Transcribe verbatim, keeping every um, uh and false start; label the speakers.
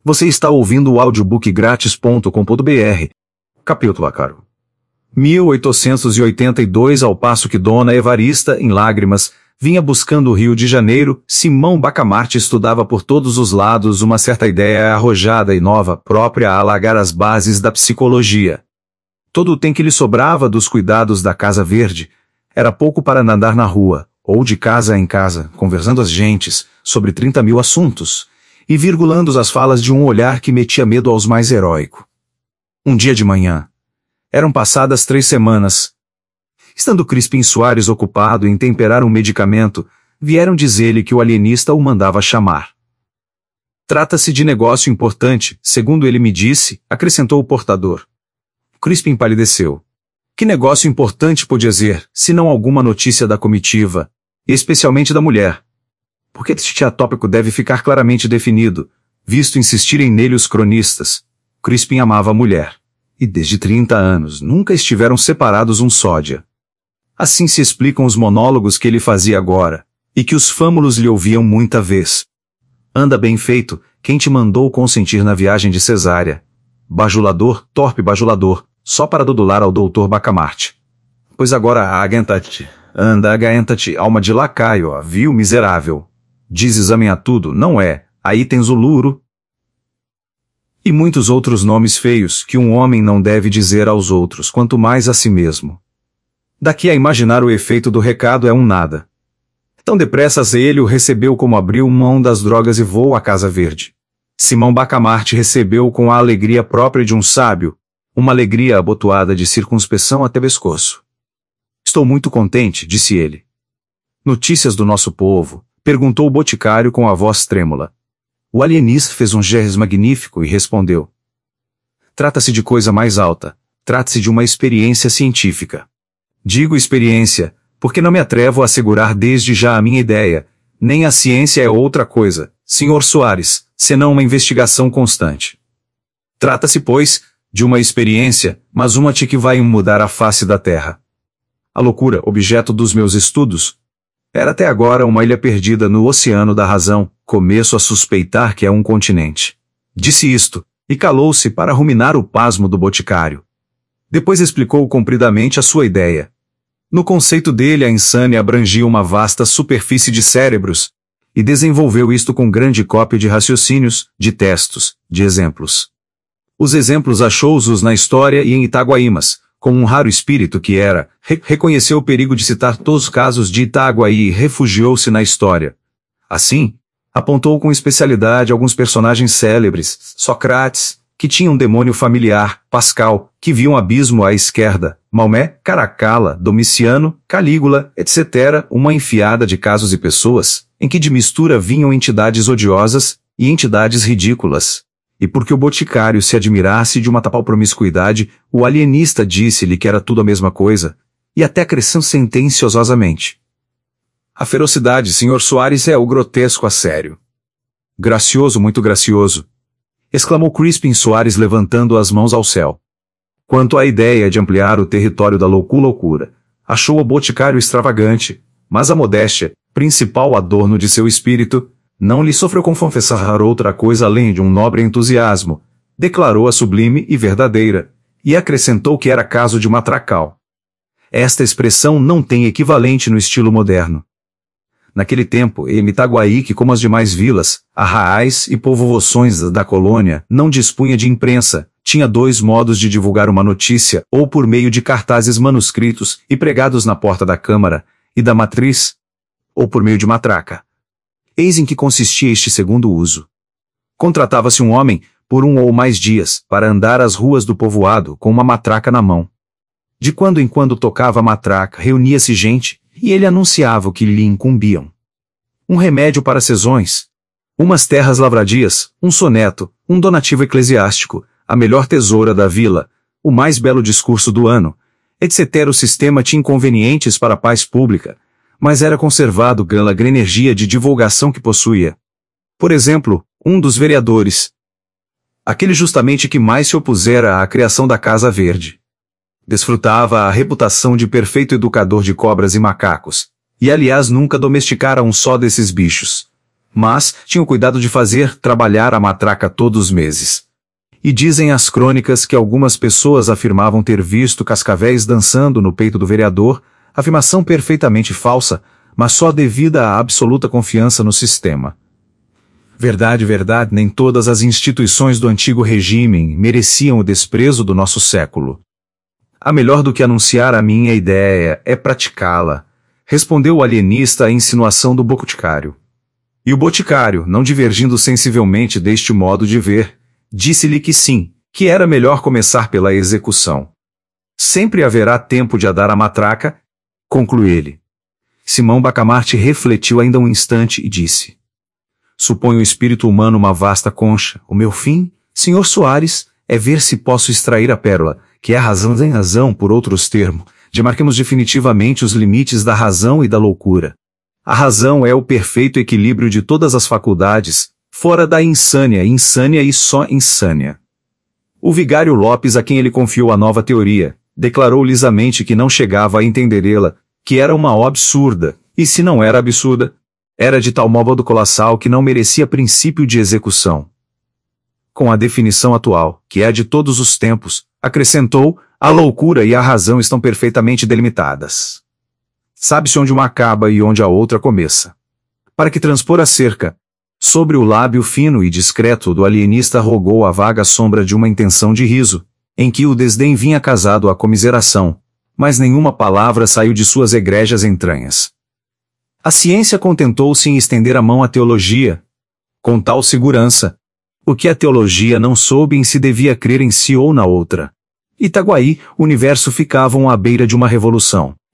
Speaker 1: Você está ouvindo o audiobook grátis ponto com ponto br. Capítulo Acaro. mil oitocentos e oitenta e dois. Ao passo que Dona Evarista, em lágrimas, vinha buscando o Rio de Janeiro, Simão Bacamarte estudava por todos os lados uma certa ideia arrojada e nova, própria a alagar as bases da psicologia. Todo o tempo que lhe sobrava dos cuidados da Casa Verde era pouco para andar na rua, ou de casa em casa, conversando às gentes, sobre trinta mil assuntos, e virgulando as falas de um olhar que metia medo aos mais heróico. Um dia de manhã. Eram passadas três semanas. Estando Crispim Soares ocupado em temperar um medicamento, vieram dizer-lhe que o alienista o mandava chamar. Trata-se de negócio importante, segundo ele me disse, acrescentou o portador. Crispim palideceu. Que negócio importante podia ser, se não alguma notícia da comitiva, especialmente da mulher? Porque este tópico deve ficar claramente definido, visto insistirem nele os cronistas. Crispim amava a mulher. E desde trinta anos nunca estiveram separados um sódia. Assim se explicam os monólogos que ele fazia agora, e que os fâmulos lhe ouviam muita vez. Anda bem feito, quem te mandou consentir na viagem de Cesárea? Bajulador, torpe bajulador, só para dodular ao doutor Bacamarte. Pois agora aguenta-te, anda agaenta-te, alma de lacaio, ó, vil miserável. Diz exame a tudo, não é, aí tens o luro. E muitos outros nomes feios que um homem não deve dizer aos outros, quanto mais a si mesmo. Daqui a imaginar o efeito do recado é um nada. Tão depressa ele o recebeu como abriu mão das drogas e voou à Casa Verde. Simão Bacamarte recebeu com a alegria própria de um sábio, uma alegria abotoada de circunspeção até pescoço. Estou muito contente, disse ele. Notícias do nosso povo? Perguntou o boticário com a voz trêmula. O alienista fez um gesto magnífico e respondeu. Trata-se de coisa mais alta, trata-se de uma experiência científica. Digo experiência, porque não me atrevo a assegurar desde já a minha ideia, nem a ciência é outra coisa, senhor Soares, senão uma investigação constante. Trata-se, pois, de uma experiência, mas uma que vai mudar a face da Terra. A loucura, objeto dos meus estudos, era até agora uma ilha perdida no oceano da razão, começo a suspeitar que é um continente. Disse isto, e calou-se para ruminar o pasmo do boticário. Depois explicou compridamente a sua ideia. No conceito dele a insânia abrangia uma vasta superfície de cérebros, e desenvolveu isto com grande cópia de raciocínios, de textos, de exemplos. Os exemplos achou-os na história e em Itaguaimas, como um raro espírito que era, re reconheceu o perigo de citar todos os casos de Itaguaí e refugiou-se na história. Assim, apontou com especialidade alguns personagens célebres, Sócrates, que tinha um demônio familiar, Pascal, que via um abismo à esquerda, Maomé, Caracalla, Domiciano, Calígula, etcétera, uma enfiada de casos e pessoas, em que de mistura vinham entidades odiosas e entidades ridículas. E porque o boticário se admirasse de uma tal promiscuidade, o alienista disse-lhe que era tudo a mesma coisa, e até acrescentou sentenciosamente. A ferocidade, senhor Soares, é o grotesco a sério. Gracioso, muito gracioso, exclamou Crispim Soares levantando as mãos ao céu. Quanto à ideia de ampliar o território da loucura, achou o boticário extravagante, mas a modéstia, principal adorno de seu espírito, não lhe sofreu confessar outra coisa além de um nobre entusiasmo, declarou-a sublime e verdadeira, e acrescentou que era caso de matracal. Esta expressão não tem equivalente no estilo moderno. Naquele tempo, em Itaguaí, que como as demais vilas, arraais e povoações da colônia, não dispunha de imprensa, tinha dois modos de divulgar uma notícia, ou por meio de cartazes manuscritos e pregados na porta da Câmara e da Matriz, ou por meio de matraca. Eis em que consistia este segundo uso. Contratava-se um homem, por um ou mais dias, para andar as ruas do povoado com uma matraca na mão. De quando em quando tocava a matraca, reunia-se gente, e ele anunciava o que lhe incumbiam. Um remédio para sezões, umas terras lavradias, um soneto, um donativo eclesiástico, a melhor tesoura da vila, o mais belo discurso do ano, etcétera. O sistema tinha inconvenientes para a paz pública, mas era conservado pela grande energia de divulgação que possuía. Por exemplo, um dos vereadores, aquele justamente que mais se opusera à criação da Casa Verde, desfrutava a reputação de perfeito educador de cobras e macacos, e aliás nunca domesticara um só desses bichos. mas tinha o cuidado de fazer trabalhar a matraca todos os meses. E dizem as crônicas que algumas pessoas afirmavam ter visto cascavéis dançando no peito do vereador, afirmação perfeitamente falsa, mas só devida à absoluta confiança no sistema. Verdade, verdade, nem todas as instituições do antigo regime mereciam o desprezo do nosso século. A melhor do que anunciar a minha ideia é praticá-la, respondeu o alienista à insinuação do boticário. E o boticário, não divergindo sensivelmente deste modo de ver, disse-lhe que sim, que era melhor começar pela execução. Sempre haverá tempo de adar a matraca, concluiu ele. Simão Bacamarte refletiu ainda um instante e disse: Suponho o espírito humano uma vasta concha. O meu fim, senhor Soares, é ver se posso extrair a pérola, que é a razão sem razão, por outros termos. Demarquemos definitivamente os limites da razão e da loucura. A razão é o perfeito equilíbrio de todas as faculdades, fora da insânia, insânia e só insânia. O vigário Lopes, a quem ele confiou a nova teoria, declarou lisamente que não chegava a entendê-la, que era uma absurda, e se não era absurda, era de tal modo colossal que não merecia princípio de execução. Com a definição atual, que é a de todos os tempos, acrescentou, a loucura e a razão estão perfeitamente delimitadas. Sabe-se onde uma acaba e onde a outra começa. Para que transpor a cerca, sobre o lábio fino e discreto do alienista rogou a vaga sombra de uma intenção de riso, em que o desdém vinha casado à comiseração, mas nenhuma palavra saiu de suas egrégias entranhas. A ciência contentou-se em estender a mão à teologia, com tal segurança, o que a teologia não soube em se devia crer em si ou na outra. Itaguaí, o universo ficavam à beira de uma revolução.